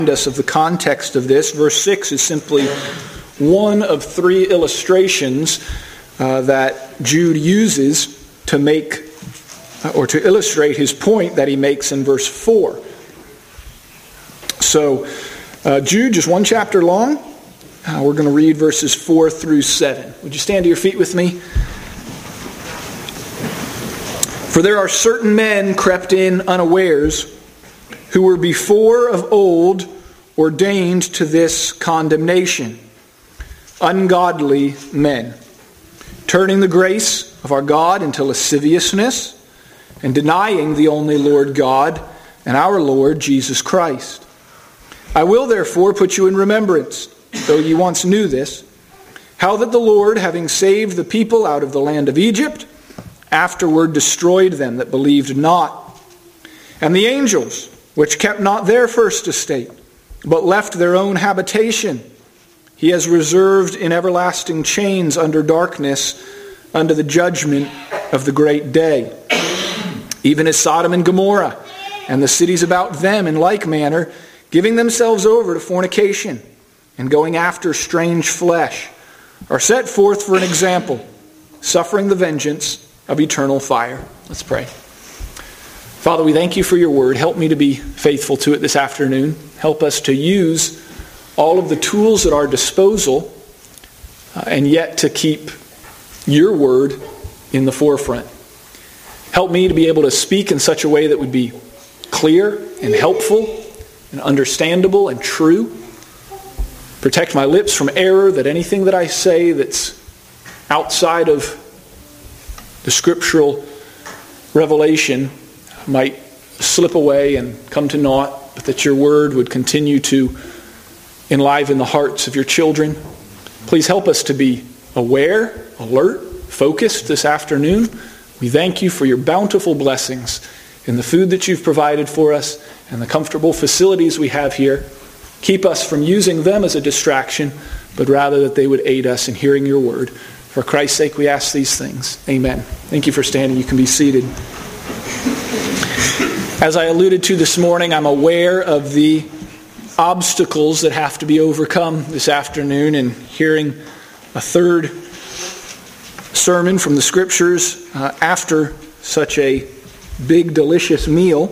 us of the context of this. Verse 6 is simply one of three illustrations that Jude uses to make or to illustrate his point that he makes in verse 4. So Jude, just one chapter long. We're going to read verses 4 through 7. Would you stand to your feet with me? For there are certain men crept in unawares, who were before of old ordained to this condemnation, ungodly men, turning the grace of our God into lasciviousness, and denying the only Lord God and our Lord Jesus Christ. I will therefore put you in remembrance, though ye once knew this, how that the Lord, having saved the people out of the land of Egypt, afterward destroyed them that believed not. And the angels, which kept not their first estate, but left their own habitation, he has reserved in everlasting chains under darkness, unto the judgment of the great day. Even as Sodom and Gomorrah, and the cities about them in like manner, giving themselves over to fornication, and going after strange flesh, are set forth for an example, suffering the vengeance of eternal fire. Let's pray. Father, we thank you for your word. Help me to be faithful to it this afternoon. Help us to use all of the tools at our disposal and yet to keep your word in the forefront. Help me to be able to speak in such a way that would be clear and helpful and understandable and true. Protect my lips from error, that anything that I say that's outside of the scriptural revelation might slip away and come to naught, but that your word would continue to enliven the hearts of your children. Please help us to be aware, alert, focused this afternoon. We thank you for your bountiful blessings in the food that you've provided for us and the comfortable facilities we have here. Keep us from using them as a distraction, but rather that they would aid us in hearing your word. For Christ's sake, we ask these things. Amen. Thank you for standing. You can be seated. As I alluded to this morning, I'm aware of the obstacles that have to be overcome this afternoon in hearing a third sermon from the Scriptures after such a big, delicious meal.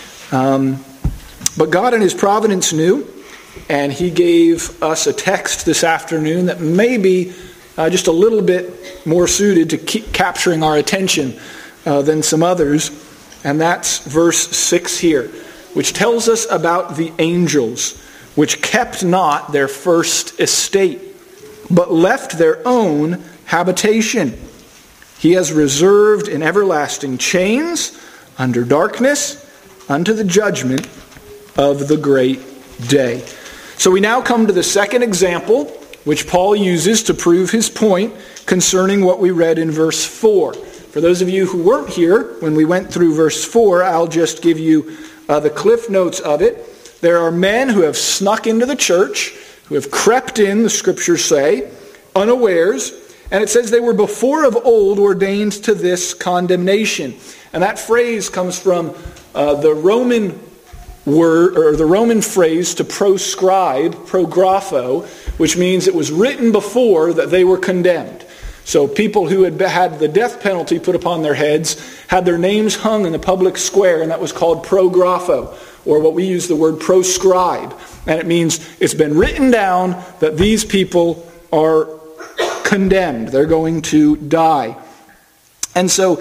But God in His providence knew, and He gave us a text this afternoon that may be just a little bit more suited to keep capturing our attention than some others. And that's verse 6 here, which tells us about the angels, which kept not their first estate, but left their own habitation. He has reserved in everlasting chains under darkness unto the judgment of the great day. So we now come to the second example, which Paul uses to prove his point concerning what we read in verse 4. For those of you who weren't here when we went through verse 4, I'll just give you the cliff notes of it. There are men who have snuck into the church, who have crept in, the Scriptures say, unawares, and it says they were before of old ordained to this condemnation. And that phrase comes from the Roman word, or the Roman phrase to proscribe, prographo, which means it was written before that they were condemned. So people who had had the death penalty put upon their heads had their names hung in the public square, and that was called prographo, or what we use the word proscribe. And it means it's been written down that these people are condemned. They're going to die. And so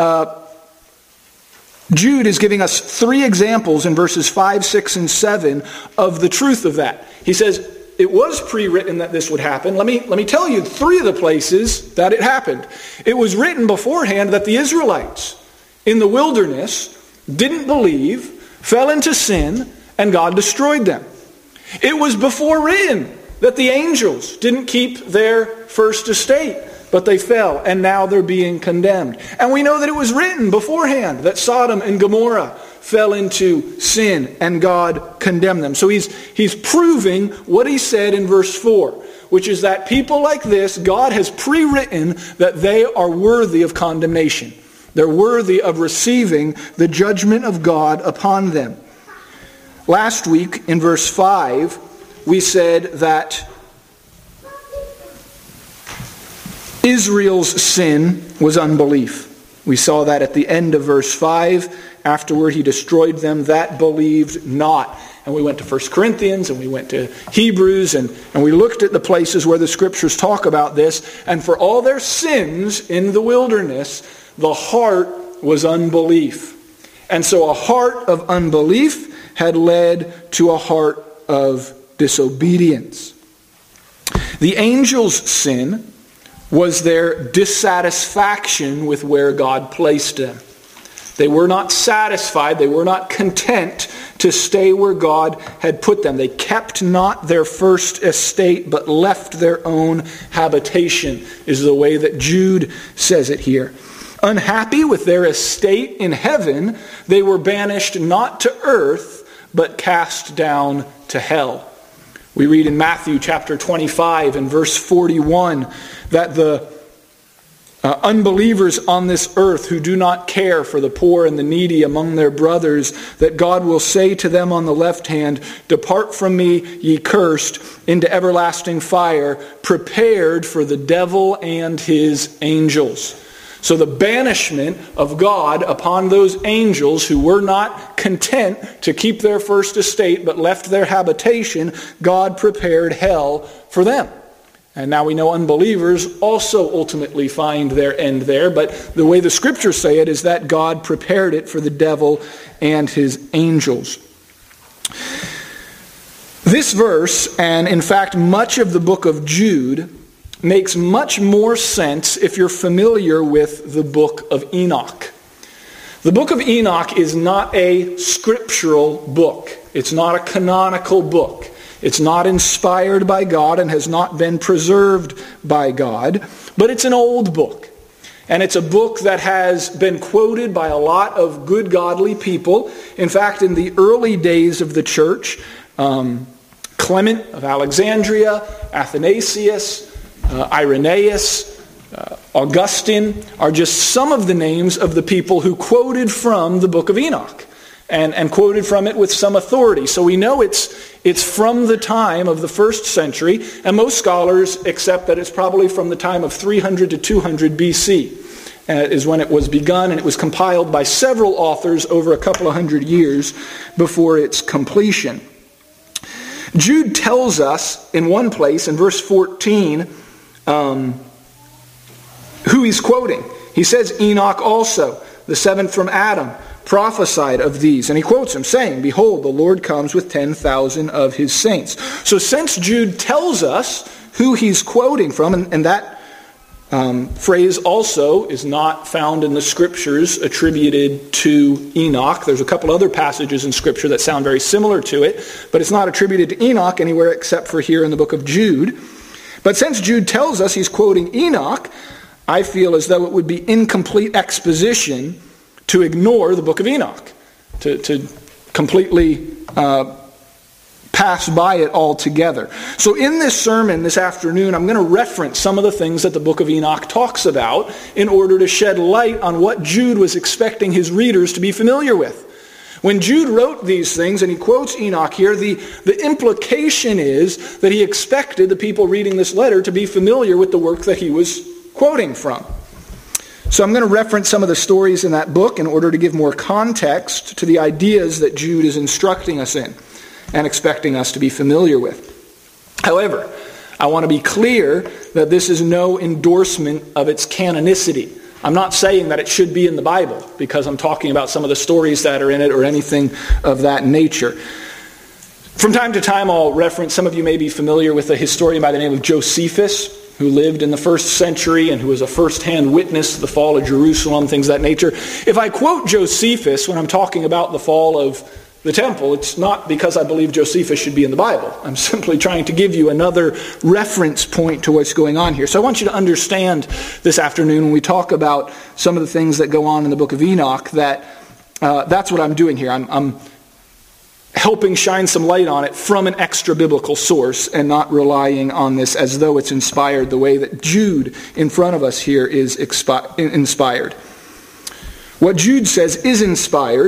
Jude is giving us three examples in verses 5, 6, and 7 of the truth of that. He says, it was pre-written that this would happen. Let me tell you three of the places that it happened. It was written beforehand that the Israelites in the wilderness didn't believe, fell into sin, and God destroyed them. It was before written that the angels didn't keep their first estate, but they fell, and now they're being condemned. And we know that it was written beforehand that Sodom and Gomorrah fell into sin, and God condemned them. So he's proving what he said in verse 4, which is that people like this, God has pre-written that they are worthy of condemnation. They're worthy of receiving the judgment of God upon them. Last week in verse 5, we said that Israel's sin was unbelief. We saw that at the end of verse 5. Afterward, he destroyed them that believed not. And we went to 1 Corinthians, and we went to Hebrews, and we looked at the places where the Scriptures talk about this. And for all their sins in the wilderness, the heart was unbelief. And so a heart of unbelief had led to a heart of disobedience. The angels' sin was their dissatisfaction with where God placed them. They were not satisfied, they were not content to stay where God had put them. They kept not their first estate, but left their own habitation, is the way that Jude says it here. Unhappy with their estate in heaven, they were banished not to earth, but cast down to hell. We read in Matthew chapter 25 and verse 41 that the unbelievers on this earth who do not care for the poor and the needy among their brothers, that God will say to them on the left hand, "Depart from me, ye cursed, into everlasting fire, prepared for the devil and his angels." So the banishment of God upon those angels who were not content to keep their first estate but left their habitation, God prepared hell for them. And now we know unbelievers also ultimately find their end there, but the way the Scriptures say it is that God prepared it for the devil and his angels. This verse, and in fact much of the book of Jude, makes much more sense if you're familiar with the book of Enoch. The book of Enoch is not a scriptural book. It's not a canonical book. It's not inspired by God and has not been preserved by God, but it's an old book. And it's a book that has been quoted by a lot of good godly people. In fact, in the early days of the church, Clement of Alexandria, Athanasius, Irenaeus, Augustine are just some of the names of the people who quoted from the book of Enoch and quoted from it with some authority. So we know it's from the time of the first century, and most scholars accept that it's probably from the time of 300 to 200 BC is when it was begun, and it was compiled by several authors over a couple of hundred years before its completion. Jude tells us in one place, in verse 14, who he's quoting. He says, Enoch also, the seventh from Adam, prophesied of these. And he quotes him, saying, "Behold, the Lord comes with 10,000 of his saints." So since Jude tells us who he's quoting from, and that phrase also is not found in the Scriptures attributed to Enoch. There's a couple other passages in Scripture that sound very similar to it, but it's not attributed to Enoch anywhere except for here in the book of Jude. But since Jude tells us he's quoting Enoch, I feel as though it would be incomplete exposition to ignore the book of Enoch, to completely pass by it altogether. So in this sermon this afternoon, I'm going to reference some of the things that the book of Enoch talks about in order to shed light on what Jude was expecting his readers to be familiar with. When Jude wrote these things, and he quotes Enoch here, the implication is that he expected the people reading this letter to be familiar with the work that he was quoting from. So I'm going to reference some of the stories in that book in order to give more context to the ideas that Jude is instructing us in and expecting us to be familiar with. However, I want to be clear that this is no endorsement of its canonicity. I'm not saying that it should be in the Bible because I'm talking about some of the stories that are in it or anything of that nature. From time to time I'll reference, some of you may be familiar with a historian by the name of Josephus, who lived in the first century and who was a first-hand witness to the fall of Jerusalem, things of that nature. If I quote Josephus when I'm talking about the fall of the temple, it's not because I believe Josephus should be in the Bible. I'm simply trying to give you another reference point to what's going on here. So I want you to understand this afternoon when we talk about some of the things that go on in the book of Enoch that that's what I'm doing here. I'm helping shine some light on it from an extra-biblical source and not relying on this as though it's inspired the way that Jude in front of us here is inspired. What Jude says is inspired.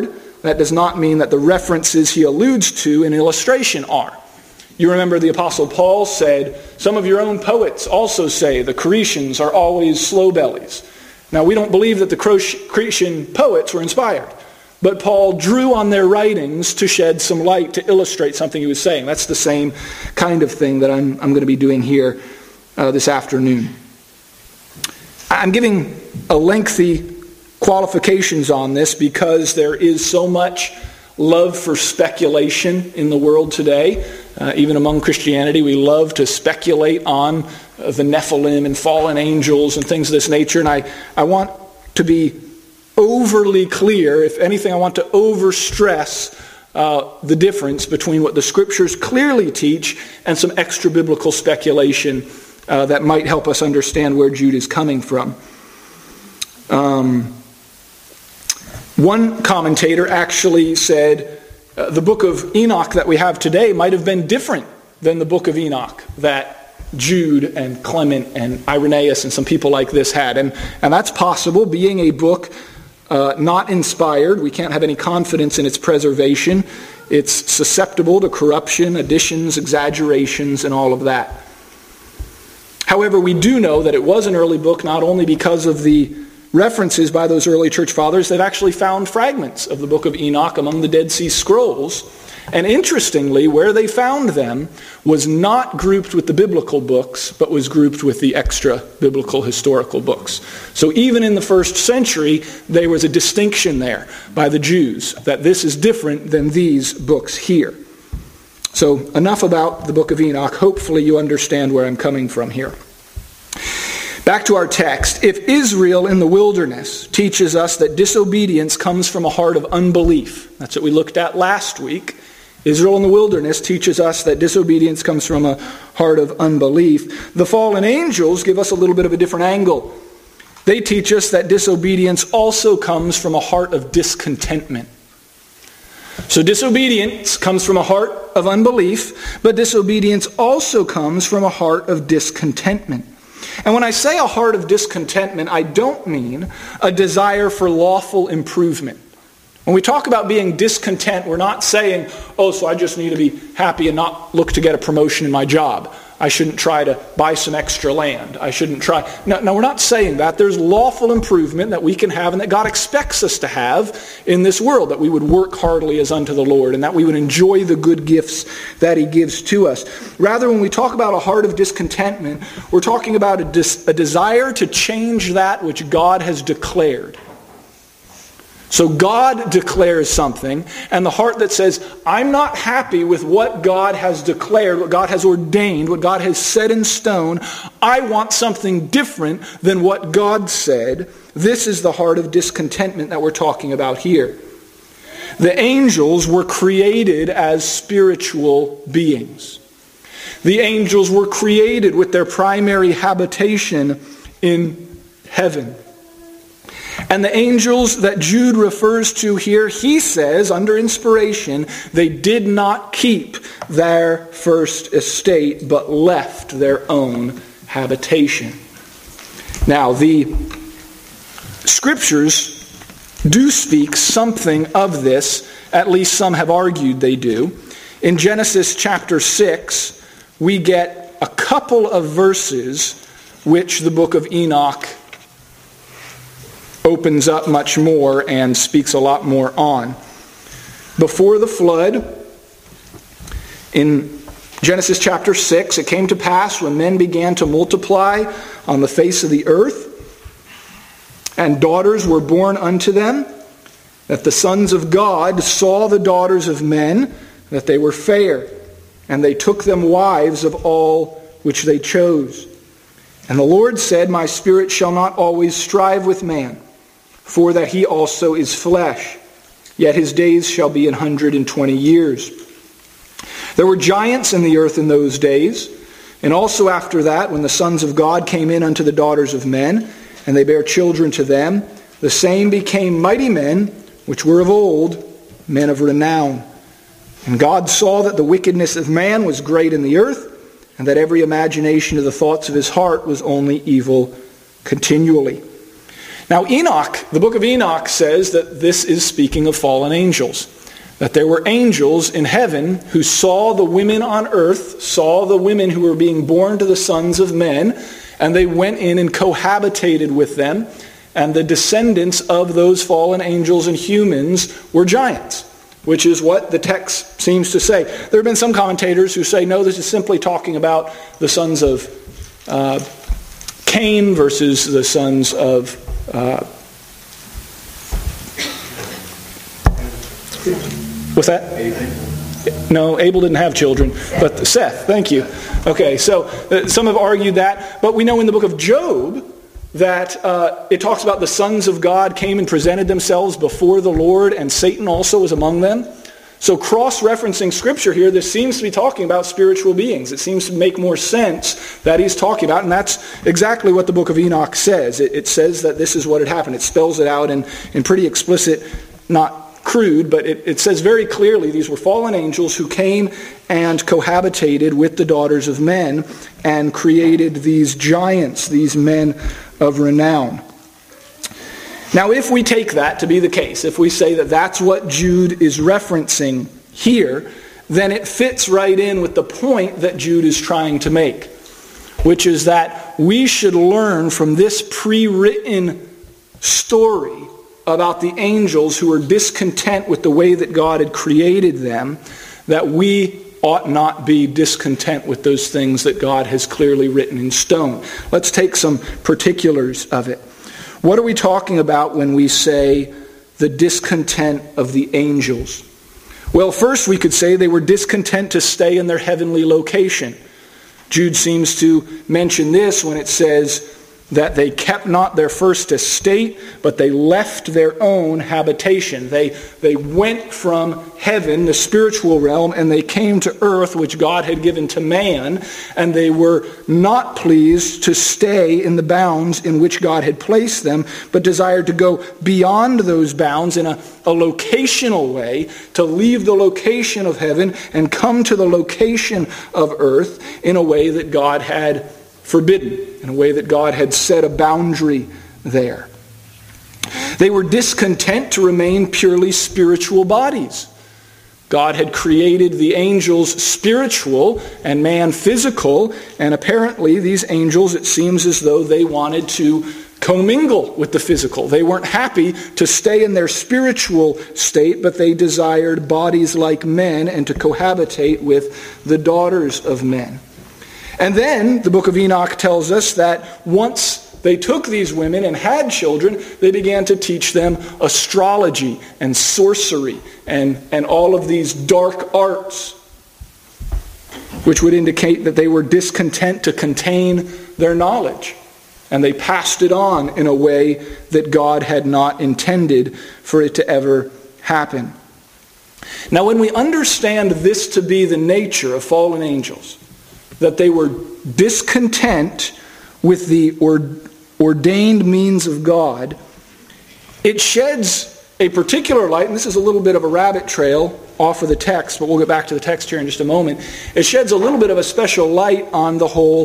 that does not mean that the references he alludes to in illustration are. You remember the Apostle Paul said, some of your own poets also say the Cretians are always slow bellies. Now, we don't believe that the Cretan poets were inspired, but Paul drew on their writings to shed some light to illustrate something he was saying. That's the same kind of thing that I'm going to be doing here this afternoon. I'm giving a lengthy qualifications on this because there is so much love for speculation in the world today. Even among Christianity, we love to speculate on the Nephilim and fallen angels and things of this nature. And I want to be overly clear. If anything, I want to overstress the difference between what the Scriptures clearly teach and some extra biblical speculation that might help us understand where Jude is coming from. One commentator actually said the book of Enoch that we have today might have been different than the book of Enoch that Jude and Clement and Irenaeus and some people like this had. And that's possible, being a book not inspired. We can't have any confidence in its preservation. It's susceptible to corruption, additions, exaggerations, and all of that. However, we do know that it was an early book not only because of the references by those early church fathers. They've actually found fragments of the book of Enoch among the Dead Sea Scrolls. And interestingly, where they found them was not grouped with the biblical books, but was grouped with the extra biblical historical books. So even in the first century, there was a distinction there by the Jews that this is different than these books here. So enough about the book of Enoch. Hopefully you understand where I'm coming from here. Back to our text. If Israel in the wilderness teaches us that disobedience comes from a heart of unbelief, that's what we looked at last week. Israel in the wilderness teaches us that disobedience comes from a heart of unbelief. The fallen angels give us a little bit of a different angle. They teach us that disobedience also comes from a heart of discontentment. So disobedience comes from a heart of unbelief, but disobedience also comes from a heart of discontentment. And when I say a heart of discontentment, I don't mean a desire for lawful improvement. When we talk about being discontent, we're not saying, so I just need to be happy and not look to get a promotion in my job. I shouldn't try to buy some extra land. I shouldn't try. No, we're not saying that. There's lawful improvement that we can have and that God expects us to have in this world, that we would work heartily as unto the Lord and that we would enjoy the good gifts that He gives to us. Rather, when we talk about a heart of discontentment, we're talking about a desire to change that which God has declared. So God declares something, and the heart that says, I'm not happy with what God has declared, what God has ordained, what God has set in stone. I want something different than what God said. This is the heart of discontentment that we're talking about here. The angels were created as spiritual beings. The angels were created with their primary habitation in heaven. And the angels that Jude refers to here, he says, under inspiration, they did not keep their first estate, but left their own habitation. Now, the Scriptures do speak something of this. At least some have argued they do. In Genesis chapter 6, we get a couple of verses which the book of Enoch opens up much more and speaks a lot more on. Before the flood, in Genesis chapter 6, it came to pass when men began to multiply on the face of the earth, and daughters were born unto them, that the sons of God saw the daughters of men, that they were fair, and they took them wives of all which they chose. And the Lord said, My spirit shall not always strive with man, for that he also is flesh, yet his days shall be 120 years. There were giants in the earth in those days, and also after that, when the sons of God came in unto the daughters of men, and they bare children to them, the same became mighty men, which were of old, men of renown. And God saw that the wickedness of man was great in the earth, and that every imagination of the thoughts of his heart was only evil continually. Now Enoch, the book of Enoch says that this is speaking of fallen angels. That there were angels in heaven who saw the women on earth, saw the women who were being born to the sons of men, and they went in and cohabitated with them. And the descendants of those fallen angels and humans were giants, which is what the text seems to say. There have been some commentators who say, no, this is simply talking about the sons of Cain versus the sons of... what's that? No, Abel didn't have children, but Seth, thank you. Okay, so some have argued that, but we know in the book of Job that it talks about the sons of God came and presented themselves before the Lord, and Satan also was among them. So cross-referencing Scripture here, this seems to be talking about spiritual beings. It seems to make more sense that he's talking about, and that's exactly what the book of Enoch says. It says that this is what had happened. It spells it out in pretty explicit, not crude, but it says very clearly these were fallen angels who came and cohabitated with the daughters of men and created these giants, these men of renown. Now, if we take that to be the case, if we say that that's what Jude is referencing here, then it fits right in with the point that Jude is trying to make, which is that we should learn from this pre-written story about the angels who were discontent with the way that God had created them, that we ought not be discontent with those things that God has clearly written in stone. Let's take some particulars of it. What are we talking about when we say the discontent of the angels? Well, first we could say they were discontent to stay in their heavenly location. Jude seems to mention this when it says that they kept not their first estate, but they left their own habitation. They went from heaven, the spiritual realm, and they came to earth, which God had given to man, and they were not pleased to stay in the bounds in which God had placed them, but desired to go beyond those bounds in a locational way, to leave the location of heaven and come to the location of earth in a way that God had forbidden, in a way that God had set a boundary there. They were discontent to remain purely spiritual bodies. God had created the angels spiritual and man physical, and apparently these angels, it seems as though they wanted to commingle with the physical. They weren't happy to stay in their spiritual state, but they desired bodies like men and to cohabitate with the daughters of men. And then the book of Enoch tells us that once they took these women and had children, they began to teach them astrology and sorcery and all of these dark arts, which would indicate that they were discontent to contain their knowledge. And they passed it on in a way that God had not intended for it to ever happen. Now, when we understand this to be the nature of fallen angels, that they were discontent with the ordained means of God, it sheds a particular light, and this is a little bit of a rabbit trail off of the text, but we'll get back to the text here in just a moment. It sheds a little bit of a special light on the whole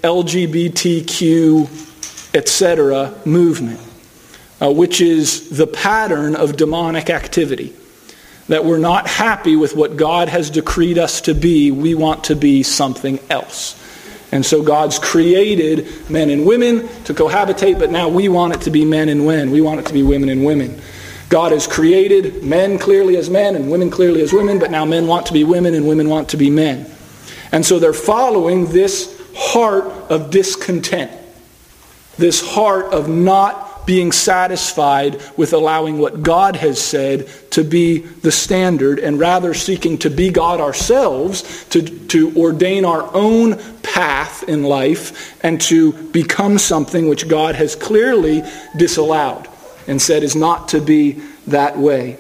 LGBTQ, etc. movement, which is the pattern of demonic activity. That we're not happy with what God has decreed us to be. We want to be something else. And so God's created men and women to cohabitate, but now we want it to be men and women. We want it to be women and women. God has created men clearly as men and women clearly as women, but now men want to be women and women want to be men. And so they're following this heart of discontent. This heart of not being satisfied with allowing what God has said to be the standard, and rather seeking to be God ourselves, to ordain our own path in life, and to become something which God has clearly disallowed and said is not to be that way.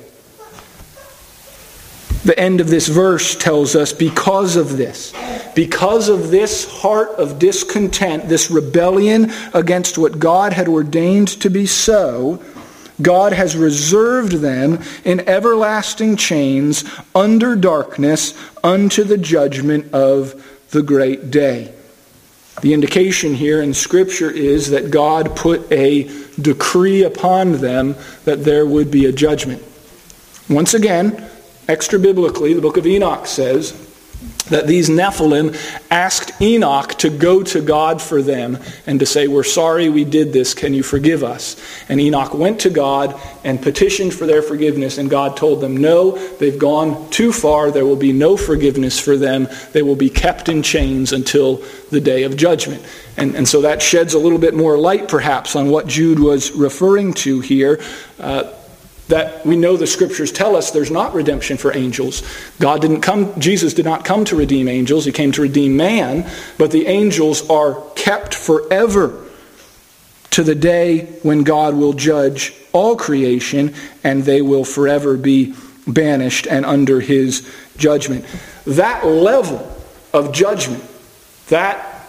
The end of this verse tells us because of this heart of discontent, this rebellion against what God had ordained to be so, God has reserved them in everlasting chains under darkness unto the judgment of the great day. The indication here in Scripture is that God put a decree upon them that there would be a judgment. Once again, extra-biblically, the book of Enoch says that these Nephilim asked Enoch to go to God for them and to say, "We're sorry we did this, can you forgive us?" And Enoch went to God and petitioned for their forgiveness, and God told them, "No, they've gone too far, there will be no forgiveness for them, they will be kept in chains until the day of judgment." And so that sheds a little bit more light perhaps on what Jude was referring to here, that we know the Scriptures tell us there's not redemption for angels. Jesus did not come to redeem angels, he came to redeem man, but the angels are kept forever to the day when God will judge all creation, and they will forever be banished and under his judgment. That level of judgment, that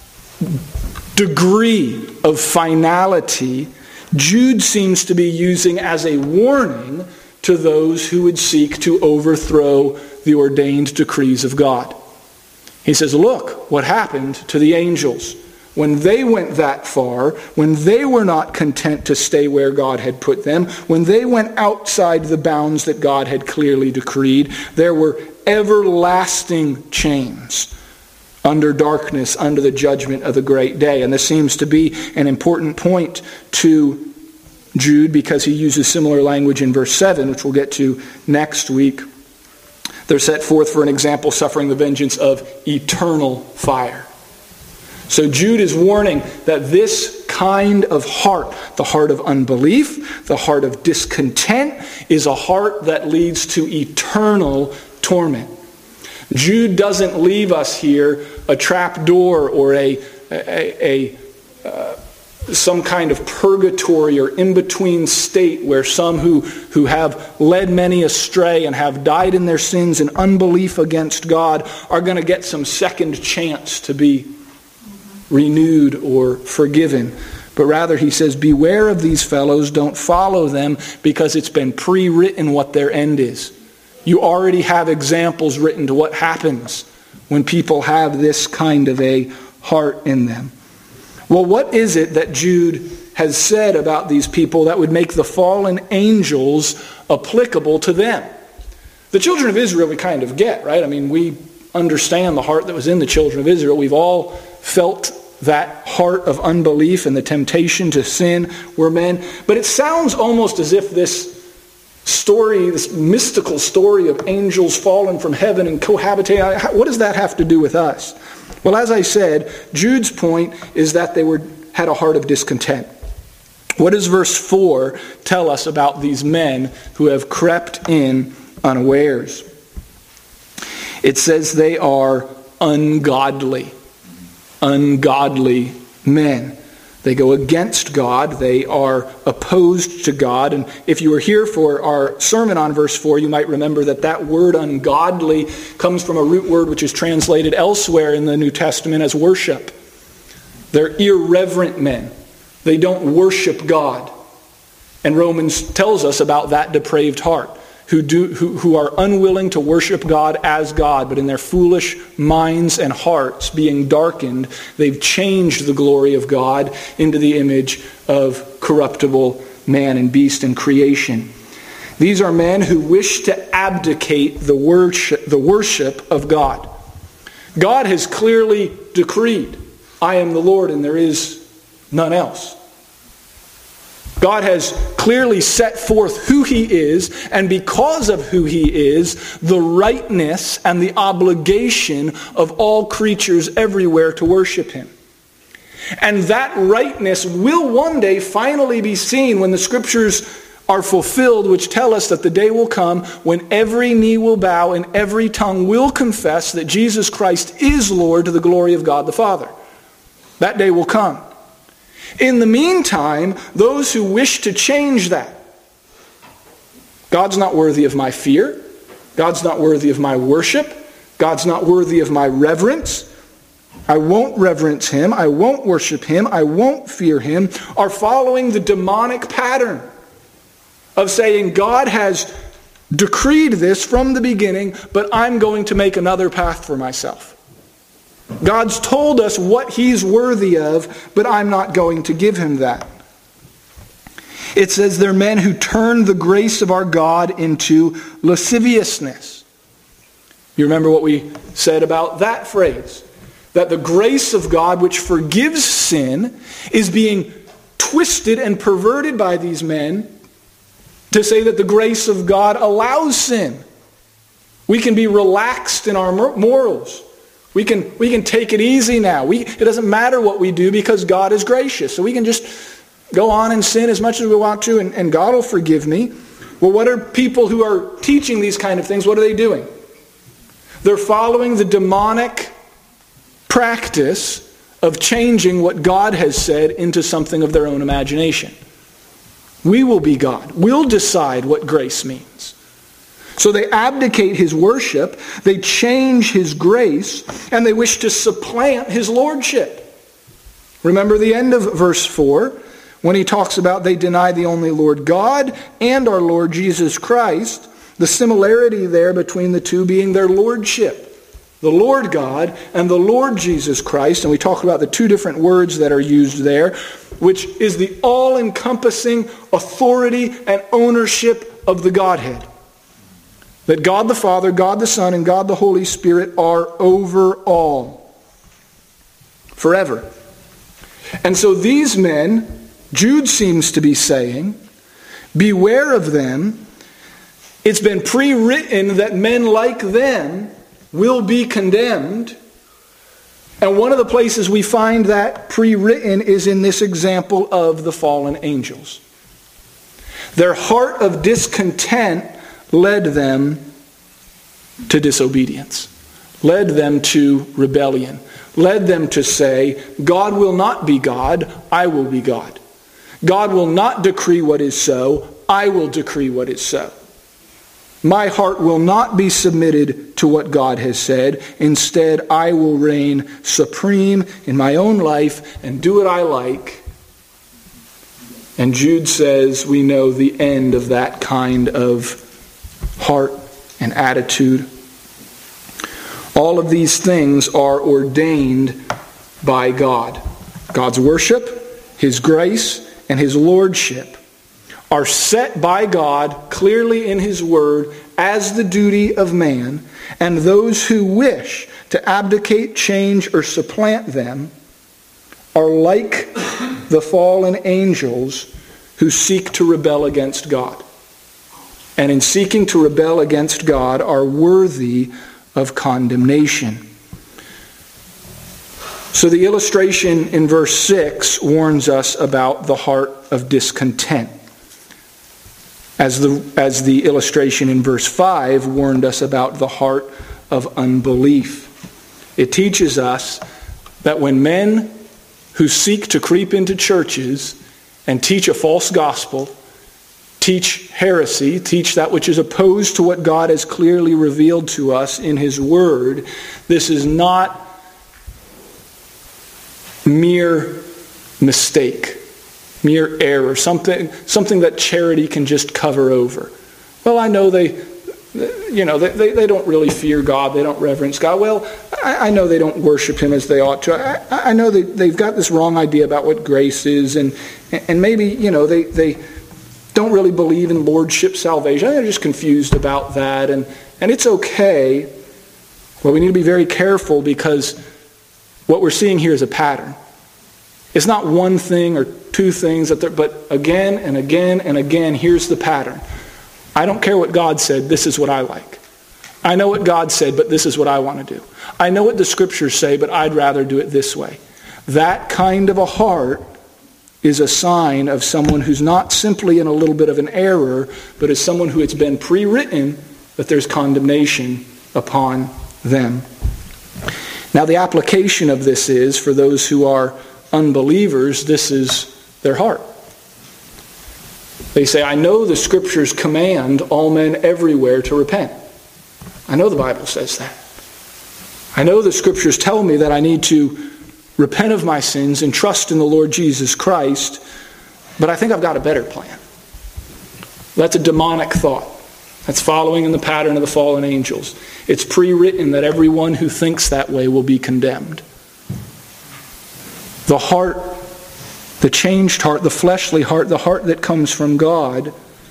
degree of finality, Jude seems to be using as a warning to those who would seek to overthrow the ordained decrees of God. He says, look what happened to the angels. When they went that far, when they were not content to stay where God had put them, when they went outside the bounds that God had clearly decreed, there were everlasting chains under darkness, under the judgment of the great day. And this seems to be an important point to Jude because he uses similar language in verse 7, which we'll get to next week. They're set forth for an example, suffering the vengeance of eternal fire. So Jude is warning that this kind of heart, the heart of unbelief, the heart of discontent, is a heart that leads to eternal torment. Jude doesn't leave us here a trap door or some kind of purgatory or in-between state where some who have led many astray and have died in their sins and unbelief against God are going to get some second chance to be renewed or forgiven. But rather, he says, beware of these fellows, don't follow them, because it's been pre-written what their end is. You already have examples written to what happens when people have this kind of a heart in them. Well, what is it that Jude has said about these people that would make the fallen angels applicable to them? The children of Israel we kind of get, right? I mean, we understand the heart that was in the children of Israel. We've all felt that heart of unbelief and the temptation to sin were men. But it sounds almost as if this story, this mystical story of angels fallen from heaven and cohabitating, what does that have to do with us? Well, as I said, Jude's point is that they had a heart of discontent. What does verse 4 tell us about these men who have crept in unawares? It says they are ungodly men. They go against God. They are opposed to God. And if you were here for our sermon on verse 4, you might remember that word ungodly comes from a root word which is translated elsewhere in the New Testament as worship. They're irreverent men. They don't worship God. And Romans tells us about that depraved heart, who are unwilling to worship God as God, but in their foolish minds and hearts being darkened, they've changed the glory of God into the image of corruptible man and beast and creation. These are men who wish to abdicate the worship of God. God has clearly decreed, I am the Lord and there is none else. God has clearly set forth who he is, and because of who he is, the rightness and the obligation of all creatures everywhere to worship him. And that rightness will one day finally be seen when the Scriptures are fulfilled, which tell us that the day will come when every knee will bow and every tongue will confess that Jesus Christ is Lord to the glory of God the Father. That day will come. In the meantime, those who wish to change that, God's not worthy of my fear, God's not worthy of my worship, God's not worthy of my reverence, I won't reverence him, I won't worship him, I won't fear him, are following the demonic pattern of saying God has decreed this from the beginning, but I'm going to make another path for myself. God's told us what he's worthy of, but I'm not going to give him that. It says they're men who turn the grace of our God into lasciviousness. You remember what we said about that phrase? That the grace of God, which forgives sin, is being twisted and perverted by these men to say that the grace of God allows sin. We can be relaxed in our morals. We can take it easy now. It doesn't matter what we do because God is gracious. So we can just go on and sin as much as we want to and God will forgive me. Well, what are people who are teaching these kind of things, what are they doing? They're following the demonic practice of changing what God has said into something of their own imagination. We will be God. We'll decide what grace means. So they abdicate his worship, they change his grace, and they wish to supplant his lordship. Remember the end of verse 4, when he talks about they deny the only Lord God and our Lord Jesus Christ, the similarity there between the two being their lordship. The Lord God and the Lord Jesus Christ, and we talk about the two different words that are used there, which is the all-encompassing authority and ownership of the Godhead. That God the Father, God the Son, and God the Holy Spirit are over all. Forever. And so these men, Jude seems to be saying, beware of them. It's been pre-written that men like them will be condemned. And one of the places we find that pre-written is in this example of the fallen angels. Their heart of discontent led them to disobedience, led them to rebellion, led them to say, God will not be God, I will be God. God will not decree what is so, I will decree what is so. My heart will not be submitted to what God has said. Instead, I will reign supreme in my own life and do what I like. And Jude says we know the end of that kind of heart and attitude. All of these things are ordained by God. God's worship, his grace, and his lordship are set by God clearly in his word as the duty of man, and those who wish to abdicate, change, or supplant them are like the fallen angels who seek to rebel against God. And in seeking to rebel against God are worthy of condemnation. So the illustration in verse 6 warns us about the heart of discontent. As the illustration in verse 5 warned us about the heart of unbelief. It teaches us that when men who seek to creep into churches and teach a false gospel, teach heresy, teach that which is opposed to what God has clearly revealed to us in his word, this is not mere mistake, mere error, something that charity can just cover over. Well, I know they don't really fear God, they don't reverence God. Well, I know they don't worship him as they ought to. I know they've got this wrong idea about what grace is, and maybe they don't really believe in lordship salvation. They're just confused about that, and it's okay. Well, we need to be very careful because what we're seeing here is a pattern. It's not one thing or two things, but again and again and again, here's the pattern. I don't care what God said, this is what I like. I know what God said, but this is what I want to do. I know what the scriptures say, but I'd rather do it this way. That kind of a heart is a sign of someone who's not simply in a little bit of an error, but is someone who it's been pre-written that there's condemnation upon them. Now the application of this is, for those who are unbelievers, this is their heart. They say, I know the scriptures command all men everywhere to repent. I know the Bible says that. I know the scriptures tell me that I need to repent of my sins and trust in the Lord Jesus Christ, but I think I've got a better plan. That's a demonic thought. That's following in the pattern of the fallen angels. It's pre-written that everyone who thinks that way will be condemned. The heart, the changed heart, the fleshly heart, the heart that comes from God,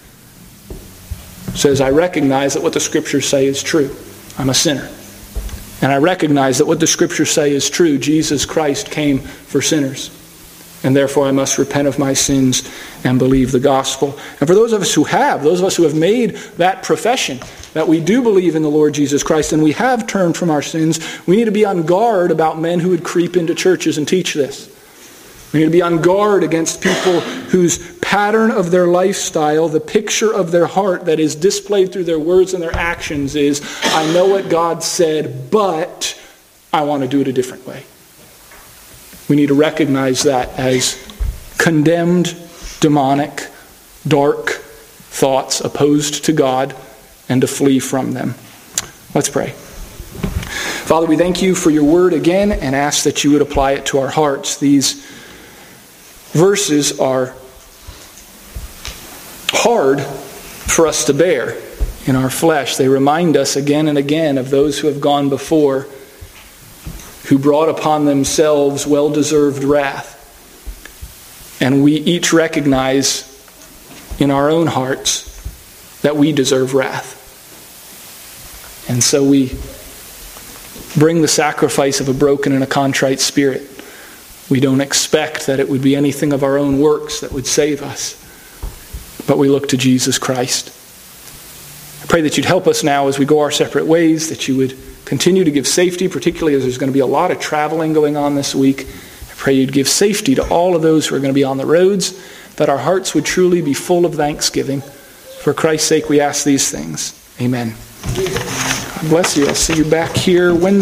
says, I recognize that what the Scriptures say is true. I'm a sinner. And I recognize that what the Scriptures say is true. Jesus Christ came for sinners. And therefore I must repent of my sins and believe the gospel. And for those of us who have made that profession, that we do believe in the Lord Jesus Christ and we have turned from our sins, we need to be on guard about men who would creep into churches and teach this. We need to be on guard against people whose pattern of their lifestyle, the picture of their heart that is displayed through their words and their actions is, I know what God said, but I want to do it a different way. We need to recognize that as condemned, demonic, dark thoughts opposed to God and to flee from them. Let's pray. Father, we thank you for your word again and ask that you would apply it to our hearts. These verses are hard for us to bear in our flesh. They remind us again and again of those who have gone before, who brought upon themselves well-deserved wrath. And we each recognize in our own hearts that we deserve wrath. And so we bring the sacrifice of a broken and a contrite spirit. We don't expect that it would be anything of our own works that would save us. But we look to Jesus Christ. I pray that you'd help us now as we go our separate ways, that you would continue to give safety, particularly as there's going to be a lot of traveling going on this week. I pray you'd give safety to all of those who are going to be on the roads, that our hearts would truly be full of thanksgiving. For Christ's sake, we ask these things. Amen. God bless you. I'll see you back here Wednesday.